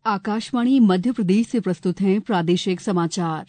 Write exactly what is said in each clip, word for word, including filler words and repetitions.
आकाशवाणी मध्य प्रदेश से प्रस्तुत हैं प्रादेशिक समाचार।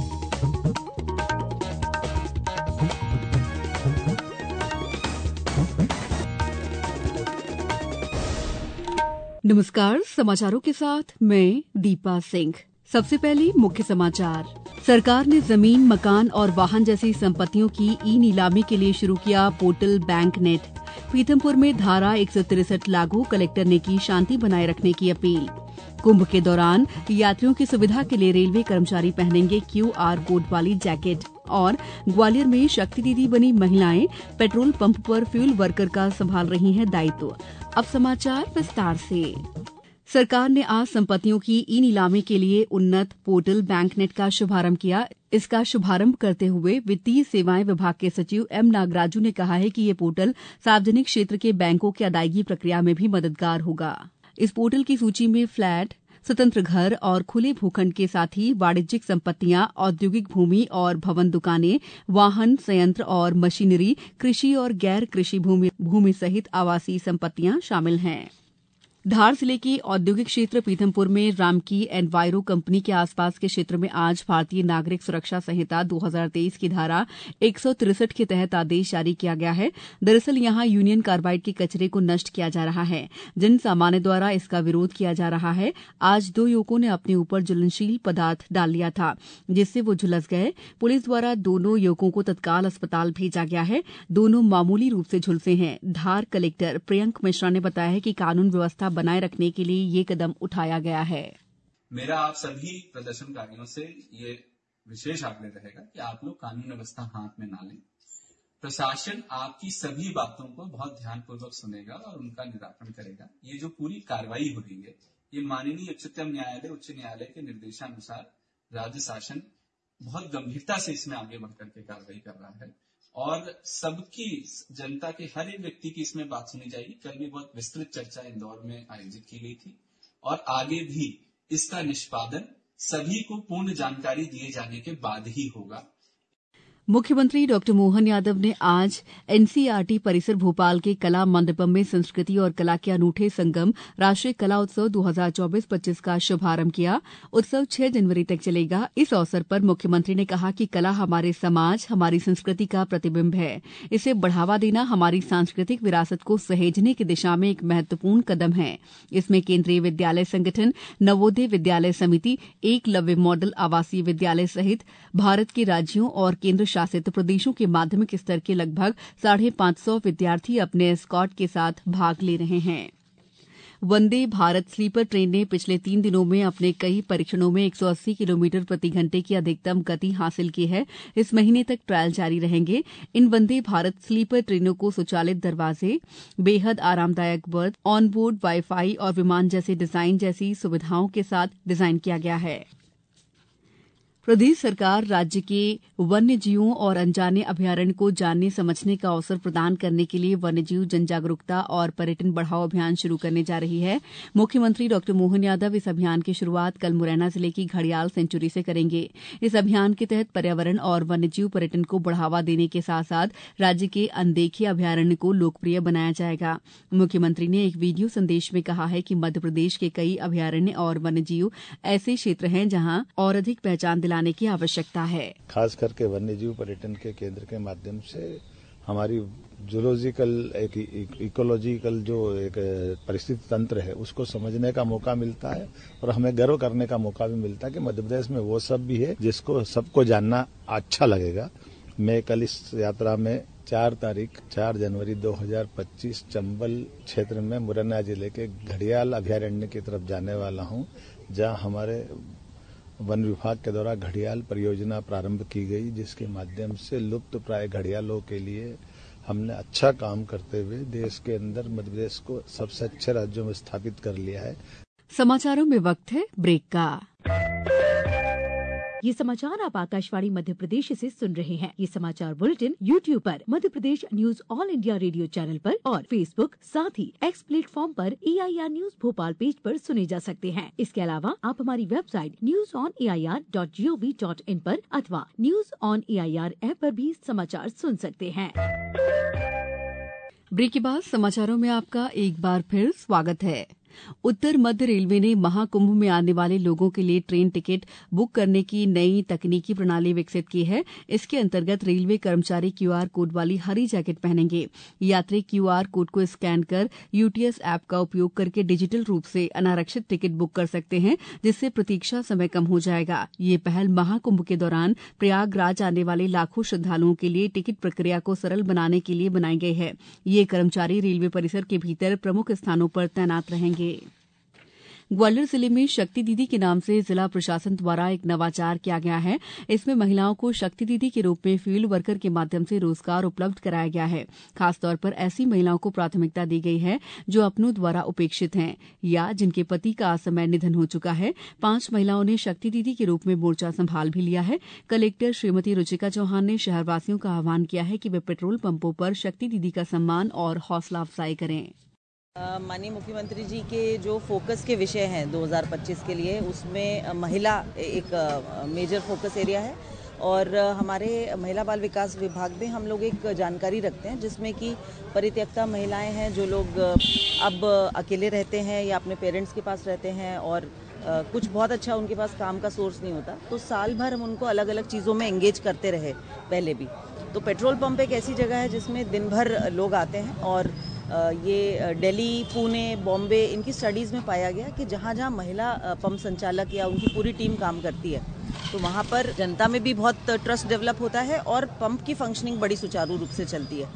नमस्कार, समाचारों के साथ मैं दीपा सिंह। सबसे पहले मुख्य समाचार। सरकार ने जमीन, मकान और वाहन जैसी संपत्तियों की ई नीलामी के लिए शुरू किया पोर्टल बैंक नेट। पीथमपुर में धारा एक सौ तिरसठ लागू, कलेक्टर ने की शांति बनाए रखने की अपील। कुंभ के दौरान यात्रियों की सुविधा के लिए रेलवे कर्मचारी पहनेंगे क्यू आर कोड वाली जैकेट। और ग्वालियर में शक्ति दीदी बनी महिलाएं, पेट्रोल पंप पर फ्यूल वर्कर का संभाल रही हैं दायित्व। अब समाचार विस्तार से। सरकार ने आज संपत्तियों की ई नीलामी के लिए उन्नत पोर्टल बैंक नेट का शुभारंभ किया। इसका शुभारंभ करते हुए वित्तीय सेवाएं विभाग के सचिव एम नागराजू ने कहा है कि ये पोर्टल सार्वजनिक क्षेत्र के बैंकों की अदायगी प्रक्रिया में भी मददगार होगा। इस पोर्टल की सूची में फ्लैट, स्वतंत्र घर और खुले भूखंड के साथ ही वाणिज्यिक संपत्तियां, औद्योगिक भूमि और भवन, दुकानें, वाहन, संयंत्र और मशीनरी, कृषि और गैर कृषि भूमि, भूमि सहित आवासीय संपत्तियां शामिल हैं। धार जिले के औद्योगिक क्षेत्र पीथमपुर में रामकी एनवायरो कंपनी के आसपास के क्षेत्र में आज भारतीय नागरिक सुरक्षा संहिता दो हज़ार तेईस की धारा एक सौ तिरसठ के तहत आदेश जारी किया गया है। दरअसल यहां यूनियन कार्बाइड के कचरे को नष्ट किया जा रहा है। जन सामान्य द्वारा इसका विरोध किया जा रहा है। आज दो युवकों ने अपने ऊपर ज्वलनशील पदार्थ डाल लिया था, जिससे वो झुलस गए। पुलिस द्वारा दोनों युवकों को तत्काल अस्पताल भेजा गया है। दोनों मामूली रूप से झुलसे हैं। धार कलेक्टर प्रियंक मिश्रा ने बताया है कि कानून व्यवस्था बनाए रखने के लिए ये कदम उठाया गया है। मेरा आप सभी प्रदर्शनकारियों से ये विशेष आग्रह रहेगा कि आप लोग कानून व्यवस्था हाथ में ना लें। प्रशासन आपकी सभी बातों को बहुत ध्यानपूर्वक सुनेगा और उनका निराकरण करेगा। ये जो पूरी कार्रवाई हो रही है, ये माननीय उच्चतम न्यायालय उच्च न्यायालय के निर्देशानुसार राज्य शासन बहुत गंभीरता से इसमें आगे बढ़कर के कार्रवाई कर रहा है और सबकी, जनता के हर एक व्यक्ति की इसमें बात सुनी जाएगी। कल भी बहुत विस्तृत चर्चा इंदौर में आयोजित की गई थी और आगे भी इसका निष्पादन सभी को पूर्ण जानकारी दिए जाने के बाद ही होगा। मुख्यमंत्री डॉक्टर मोहन यादव ने आज एनसीईआरटी परिसर भोपाल के कला मंडपम में संस्कृति और कला के अनूठे संगम राष्ट्रीय कला उत्सव दो हज़ार चौबीस पच्चीस का शुभारंभ किया। उत्सव छह जनवरी तक चलेगा। इस अवसर पर मुख्यमंत्री ने कहा कि कला हमारे समाज, हमारी संस्कृति का प्रतिबिंब है। इसे बढ़ावा देना हमारी सांस्कृतिक विरासत को सहेजने की दिशा में एक महत्वपूर्ण कदम है। इसमें केंद्रीय विद्यालय संगठन, नवोदय विद्यालय समिति, एकलव्य मॉडल आवासीय विद्यालय सहित भारत के राज्यों और केंद्र शासित प्रदेशों के माध्यमिक स्तर के लगभग साढ़े पांच सौ विद्यार्थी अपने एस्कॉर्ट के साथ भाग ले रहे हैं। वंदे भारत स्लीपर ट्रेन ने पिछले तीन दिनों में अपने कई परीक्षणों में एक सौ अस्सी किलोमीटर प्रति घंटे की अधिकतम गति हासिल की है। इस महीने तक ट्रायल जारी रहेंगे। इन वंदे भारत स्लीपर ट्रेनों को स्वचालित दरवाजे, बेहद आरामदायक बर्थ, ऑनबोर्ड वाईफाई और विमान जैसे डिजाइन जैसी सुविधाओं के साथ डिजाइन किया गया है। प्रदेश सरकार राज्य के वन्य जीवों और अनजाने अभयारण्य को जानने समझने का अवसर प्रदान करने के लिए वन्य जीव जनजागरूकता और पर्यटन बढ़ाओ अभियान शुरू करने जा रही है। मुख्यमंत्री डॉक्टर मोहन यादव इस अभियान की शुरुआत कल मुरैना जिले की घड़ियाल सेंचुरी से करेंगे। इस अभियान के तहत पर्यावरण और वन्य जीव पर्यटन को बढ़ावा देने के साथ साथ राज्य के अनदेखे अभयारण्य को लोकप्रिय बनाया जाएगा। मुख्यमंत्री ने एक वीडियो संदेश में कहा है कि मध्य प्रदेश के कई अभयारण्य और वन्य जीव ऐसे क्षेत्र हैं जहां और अधिक पहचान लाने की आवश्यकता है। खास करके वन्यजीव पर्यटन के केंद्र के माध्यम से हमारी जूलॉजिकल एक इकोलॉजिकल जो एक परिस्थिति तंत्र है उसको समझने का मौका मिलता है और हमें गर्व करने का मौका भी मिलता है कि मध्य प्रदेश में वो सब भी है जिसको सबको जानना अच्छा लगेगा। मैं कल इस यात्रा में चार तारीख चार जनवरी दो हज़ार पच्चीस चंबल क्षेत्र में मुरैना जिले के घड़ियाल अभयारण्य की तरफ जाने वाला हूं, जहां हमारे वन विभाग के द्वारा घड़ियाल परियोजना प्रारंभ की गई, जिसके माध्यम से लुप्त प्राय घड़ियालों के लिए हमने अच्छा काम करते हुए देश के अंदर मध्य प्रदेश को सबसे अच्छे राज्यों में स्थापित कर लिया है। समाचारों में वक्त है ब्रेक का। ये समाचार आप आकाशवाणी मध्य प्रदेश से सुन रहे हैं। ये समाचार बुलेटिन यूट्यूब पर Madhya Pradesh news All India Radio channel पर और फेसबुक साथ ही एक्स प्लेटफॉर्म पर A I R news Bhopal page पर सुने जा सकते हैं। इसके अलावा आप हमारी website news on A I R dot G O V dot in पर अथवा news on A I R app पर भी समाचार सुन सकते हैं। ब्रेक के बाद समाचारों में आपका एक बार फिर स्वागत है। उत्तर मध्य रेलवे ने महाकुंभ में आने वाले लोगों के लिए ट्रेन टिकट बुक करने की नई तकनीकी प्रणाली विकसित की है। इसके अंतर्गत रेलवे कर्मचारी क्यूआर कोड वाली हरी जैकेट पहनेंगे। यात्री क्यूआर कोड को स्कैन कर यूटीएस ऐप का उपयोग करके डिजिटल रूप से अनारक्षित टिकट बुक कर सकते हैं, जिससे प्रतीक्षा समय कम हो जाएगा। ये पहल महाकुंभ के दौरान प्रयागराज आने वाले लाखों श्रद्धालुओं के लिए टिकट प्रक्रिया को सरल बनाने के लिए बनाई गई है। ये कर्मचारी रेलवे परिसर के भीतर प्रमुख स्थानों पर तैनात रहेंगे। ग्वालियर जिले में शक्ति दीदी के नाम से जिला प्रशासन द्वारा एक नवाचार किया गया है। इसमें महिलाओं को शक्ति दीदी के रूप में फील्ड वर्कर के माध्यम से रोजगार उपलब्ध कराया गया है। खासतौर पर ऐसी महिलाओं को प्राथमिकता दी गई है जो अपनों द्वारा उपेक्षित हैं या जिनके पति का असमय निधन हो चुका है। पांच महिलाओं ने शक्ति दीदी के रूप में मोर्चा संभाल भी लिया है। कलेक्टर श्रीमती रुचिका चौहान ने शहरवासियों का आह्वान किया है कि वे पेट्रोल पंपों पर शक्ति दीदी का सम्मान और हौसला अफजाई करें। माननीय मुख्यमंत्री जी के जो फोकस के विषय हैं दो हज़ार पच्चीस के लिए, उसमें महिला एक मेजर फोकस एरिया है और हमारे महिला बाल विकास विभाग में हम लोग एक जानकारी रखते हैं जिसमें कि परित्यक्ता महिलाएं हैं जो लोग अब अकेले रहते हैं या अपने पेरेंट्स के पास रहते हैं और कुछ बहुत अच्छा उनके पास काम का सोर्स नहीं होता, तो साल भर हम उनको अलग अलग चीज़ों में एंगेज करते रहे पहले भी। तो पेट्रोल पंप एक ऐसी जगह है जिसमें दिन भर लोग आते हैं और ये दिल्ली, पुणे, बॉम्बे इनकी स्टडीज़ में पाया गया कि जहाँ जहाँ महिला पंप संचालक या उनकी पूरी टीम काम करती है तो वहाँ पर जनता में भी बहुत ट्रस्ट डेवलप होता है और पंप की फंक्शनिंग बड़ी सुचारू रूप से चलती है।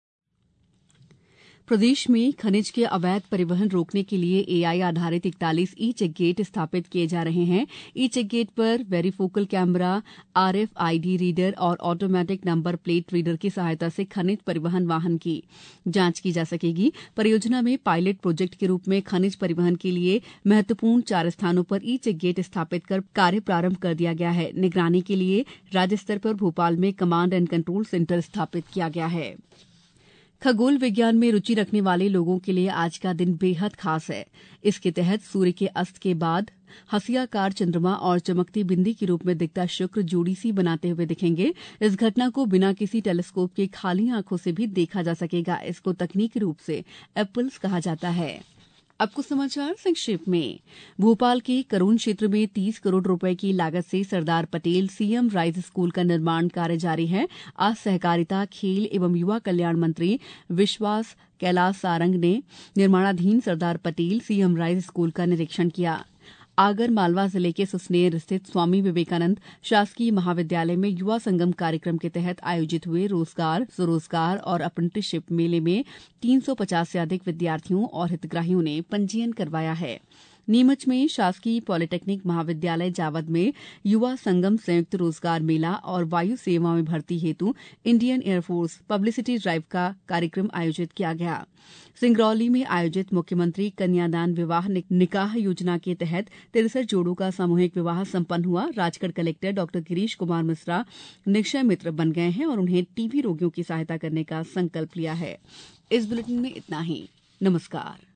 प्रदेश में खनिज के अवैध परिवहन रोकने के लिए एआई आधारित इकतालीस ई चेक गेट स्थापित किए जा रहे हैं। ई चेक गेट पर वेरीफोकल कैमरा, आरएफआईडी रीडर और ऑटोमेटिक नंबर प्लेट रीडर की सहायता से खनिज परिवहन वाहन की जांच की जा सकेगी। परियोजना में पायलट प्रोजेक्ट के रूप में खनिज परिवहन के लिए महत्वपूर्ण चार स्थानों पर ई चेक गेट स्थापित कर कार्य प्रारंभ कर दिया गया है। निगरानी के लिए राज्य स्तर पर भोपाल में कमांड एंड कंट्रोल सेंटर स्थापित किया गया है। खगोल विज्ञान में रुचि रखने वाले लोगों के लिए आज का दिन बेहद खास है। इसके तहत सूर्य के अस्त के बाद हंसियाकार चंद्रमा और चमकती बिंदी के रूप में दिखता शुक्र जोड़ी सी बनाते हुए दिखेंगे। इस घटना को बिना किसी टेलीस्कोप के खाली आंखों से भी देखा जा सकेगा। इसको तकनीकी रूप से एप्पल्स कहा जाता है। अब कुछ समाचार संक्षेप में। भोपाल के करोन क्षेत्र में तीस करोड़ रुपए की लागत से Sardar Patel CM rise school का निर्माण कार्य जारी है। आज सहकारिता, खेल एवं युवा कल्याण मंत्री विश्वास कैलाश सारंग ने निर्माणाधीन Sardar Patel CM rise school का निरीक्षण किया। आगर मालवा जिले के सुसनेर स्थित स्वामी विवेकानंद शासकीय महाविद्यालय में युवा संगम कार्यक्रम के तहत आयोजित हुए रोजगार, स्वरोजगार और अप्रेंटिसशिप मेले में तीन सौ पचास से अधिक विद्यार्थियों और हितग्राहियों ने पंजीयन करवाया है। नीमच में शासकीय पॉलिटेक्निक महाविद्यालय जावद में युवा संगम संयुक्त रोजगार मेला और वायु सेवा में भर्ती हेतु इंडियन एयरफोर्स पब्लिसिटी ड्राइव का कार्यक्रम आयोजित किया गया। सिंगरौली में आयोजित मुख्यमंत्री कन्यादान विवाह निकाह योजना के तहत तिरसठ जोड़ों का सामूहिक विवाह संपन्न हुआ। राजगढ़ कलेक्टर डॉ गिरीश कुमार मिश्रा निक्षय मित्र बन गए हैं और उन्हें टीबी रोगियों की सहायता करने का संकल्प लिया है। इस बुलेटिन में इतना ही। नमस्कार।